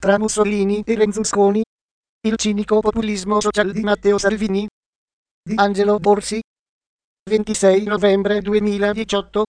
tra Mussolini e Berlusconi. Il cinico populismo social di Matteo Salvini. Di Angelo Borsi. 26 novembre 2018.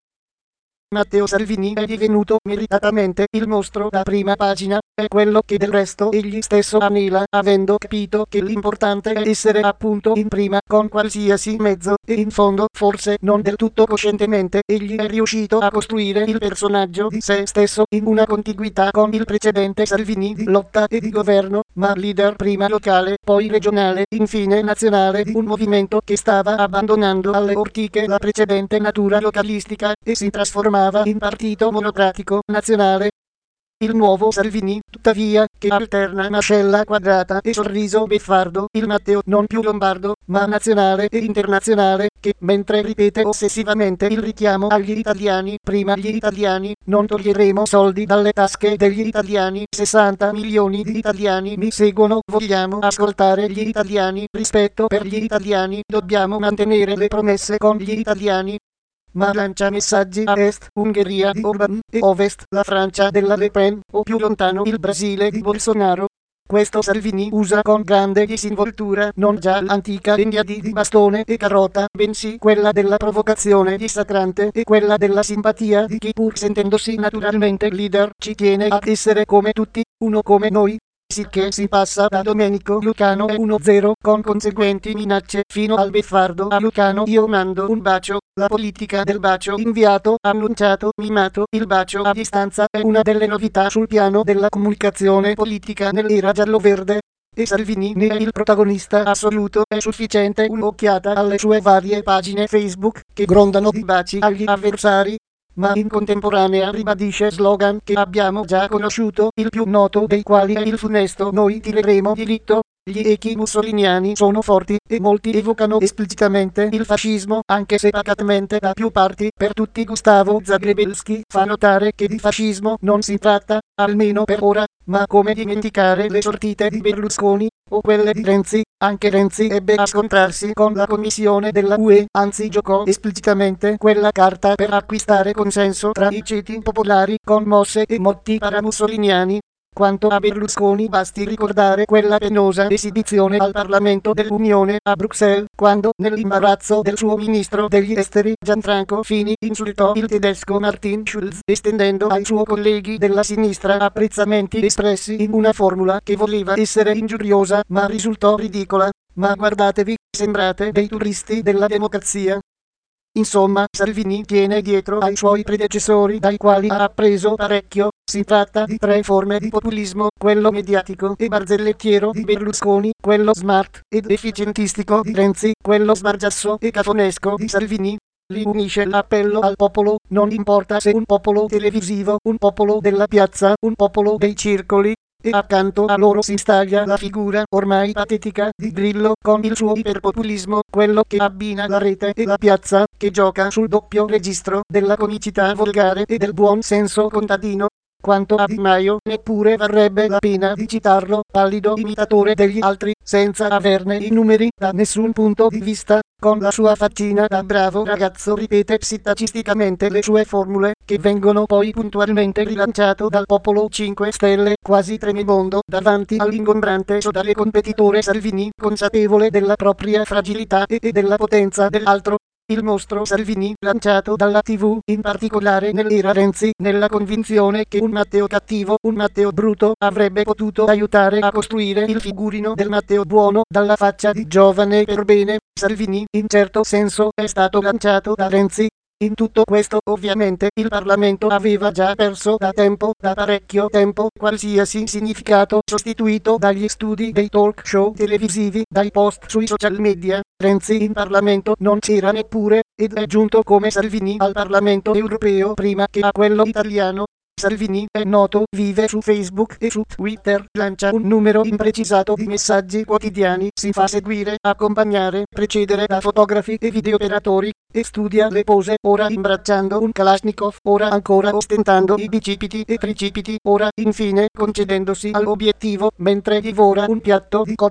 Matteo Salvini è divenuto meritatamente il mostro da prima pagina, è quello che del resto egli stesso anela, avendo capito che l'importante è essere appunto in prima con qualsiasi mezzo, e in fondo, forse non del tutto coscientemente, egli è riuscito a costruire il personaggio di se stesso in una contiguità con il precedente Salvini di lotta e di governo, ma leader prima locale, poi regionale, infine nazionale di un movimento che stava abbandonando alle ortiche la precedente natura localistica e si trasformava in partito monocratico nazionale. Il nuovo Salvini, tuttavia, che alterna mascella quadrata e sorriso beffardo, il Matteo non più lombardo, ma nazionale e internazionale, che, mentre ripete ossessivamente il richiamo agli italiani, prima gli italiani, non toglieremo soldi dalle tasche degli italiani, 60 milioni di italiani mi seguono, vogliamo ascoltare gli italiani, rispetto per gli italiani, dobbiamo mantenere le promesse con gli italiani. Ma lancia messaggi a est, Ungheria di Orban, e ovest, la Francia della Le Pen, o più lontano il Brasile di Bolsonaro. Questo Salvini usa con grande disinvoltura non già l'antica linea di bastone e carota, bensì quella della provocazione dissacrante e quella della simpatia di chi pur sentendosi naturalmente leader ci tiene ad essere come tutti, uno come noi. Sicché si passa da Domenico Lucano e 1-0 con conseguenti minacce fino al beffardo a Lucano io mando un bacio, la politica del bacio inviato, annunciato, mimato, il bacio a distanza è una delle novità sul piano della comunicazione politica nell'era giallo-verde. E Salvini ne è il protagonista assoluto, è sufficiente un'occhiata alle sue varie pagine Facebook che grondano di baci agli avversari. Ma in contemporanea ribadisce slogan che abbiamo già conosciuto, il più noto dei quali è il funesto noi tireremo diritto. Gli echi mussoliniani sono forti e molti evocano esplicitamente il fascismo, anche se pacatamente da più parti. Per tutti Gustavo Zagrebelsky fa notare che di fascismo non si tratta, almeno per ora, ma come dimenticare le sortite di Berlusconi, o quelle di Renzi. Anche Renzi ebbe a scontrarsi con la commissione della UE, anzi giocò esplicitamente quella carta per acquistare consenso tra i ceti popolari con mosse e motti paramussoliniani. Quanto a Berlusconi basti ricordare quella penosa esibizione al Parlamento dell'Unione a Bruxelles, quando nell'imbarazzo del suo ministro degli esteri Gianfranco Fini insultò il tedesco Martin Schulz, estendendo ai suoi colleghi della sinistra apprezzamenti espressi in una formula che voleva essere ingiuriosa ma risultò ridicola. Ma guardatevi, sembrate dei turisti della democrazia. Insomma, Salvini tiene dietro ai suoi predecessori dai quali ha appreso parecchio. Si tratta di tre forme di populismo, quello mediatico e barzellettiero di Berlusconi, quello smart ed efficientistico di Renzi, quello sbargiasso e cafonesco di Salvini. Li unisce l'appello al popolo, non importa se un popolo televisivo, un popolo della piazza, un popolo dei circoli. E accanto a loro si staglia la figura ormai patetica di Grillo con il suo iperpopulismo, quello che abbina la rete e la piazza, che gioca sul doppio registro della comicità volgare e del buon senso contadino. Quanto a Di Maio, neppure varrebbe la pena di citarlo, pallido imitatore degli altri, senza averne i numeri da nessun punto di vista. Con la sua faccina da bravo ragazzo ripete psittacisticamente le sue formule, che vengono poi puntualmente rilanciato dal popolo 5 Stelle, quasi tremebondo davanti all'ingombrante sodale competitore Salvini, consapevole della propria fragilità e della potenza dell'altro. Il mostro Salvini, lanciato dalla TV, in particolare nell'era Renzi, nella convinzione che un Matteo cattivo, un Matteo bruto, avrebbe potuto aiutare a costruire il figurino del Matteo buono, dalla faccia di giovane perbene. Salvini, in certo senso, è stato lanciato da Renzi. In tutto questo, ovviamente, il Parlamento aveva già perso da tempo, da parecchio tempo, qualsiasi significato, sostituito dagli studi dei talk show televisivi, dai post sui social media. Renzi in Parlamento non c'era neppure, ed è giunto come Salvini al Parlamento europeo prima che a quello italiano. Salvini è noto, vive su Facebook e su Twitter, lancia un numero imprecisato di messaggi quotidiani, si fa seguire, accompagnare, precedere da fotografi e videooperatori, e studia le pose, ora imbracciando un Kalashnikov, ora ancora ostentando i bicipiti e tricipiti, ora infine concedendosi all'obiettivo mentre divora un piatto di cozze.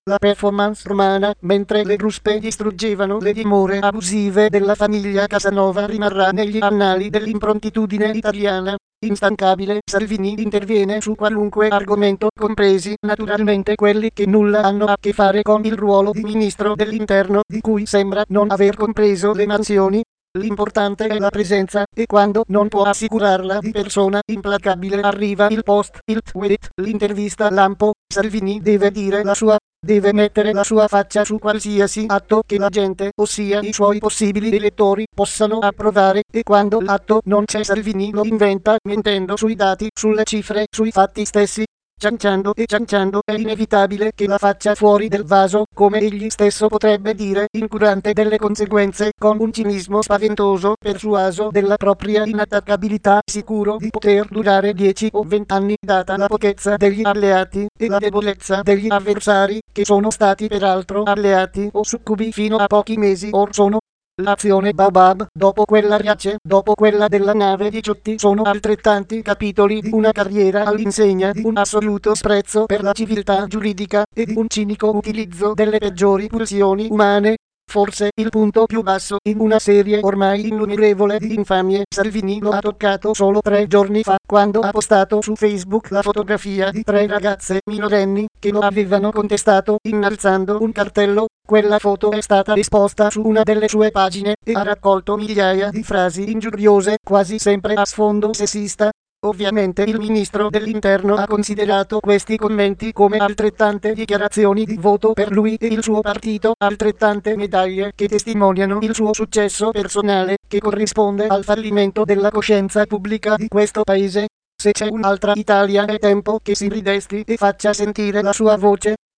la performance romana, mentre le ruspe distruggevano le dimore abusive della famiglia Casanova, rimarrà negli annali dell'improntitudine italiana. Instancabile, Salvini interviene su qualunque argomento, compresi naturalmente quelli che nulla hanno a che fare con il ruolo di ministro dell'interno, di cui sembra non aver compreso le mansioni. L'importante è la presenza, e quando non può assicurarla di persona implacabile arriva il post, il tweet, l'intervista lampo. Salvini deve dire la sua, deve mettere la sua faccia su qualsiasi atto che la gente, ossia i suoi possibili elettori, possano approvare, e quando l'atto non c'è Salvini lo inventa, mentendo sui dati, sulle cifre, sui fatti stessi. Cianciando e cianciando è inevitabile che la faccia fuori del vaso, come egli stesso potrebbe dire, incurante delle conseguenze, con un cinismo spaventoso, persuaso della propria inattaccabilità, sicuro di poter durare 10 o 20 anni, data la pochezza degli alleati e la debolezza degli avversari, che sono stati peraltro alleati o succubi fino a pochi mesi or sono. L'azione Baobab, dopo quella Riace, dopo quella della nave di Ciotti, sono altrettanti capitoli di una carriera all'insegna di un assoluto sprezzo per la civiltà giuridica e di un cinico utilizzo delle peggiori pulsioni umane. Forse il punto più basso in una serie ormai innumerevole di infamie. Salvini lo ha toccato solo 3 giorni fa, quando ha postato su Facebook la fotografia di 3 ragazze minorenni che lo avevano contestato innalzando un cartello. Quella foto è stata esposta su una delle sue pagine e ha raccolto migliaia di frasi ingiuriose, quasi sempre a sfondo sessista. Ovviamente il ministro dell'interno ha considerato questi commenti come altrettante dichiarazioni di voto per lui e il suo partito, altrettante medaglie che testimoniano il suo successo personale, che corrisponde al fallimento della coscienza pubblica di questo paese. Se c'è un'altra Italia è tempo che si ridesti e faccia sentire la sua voce.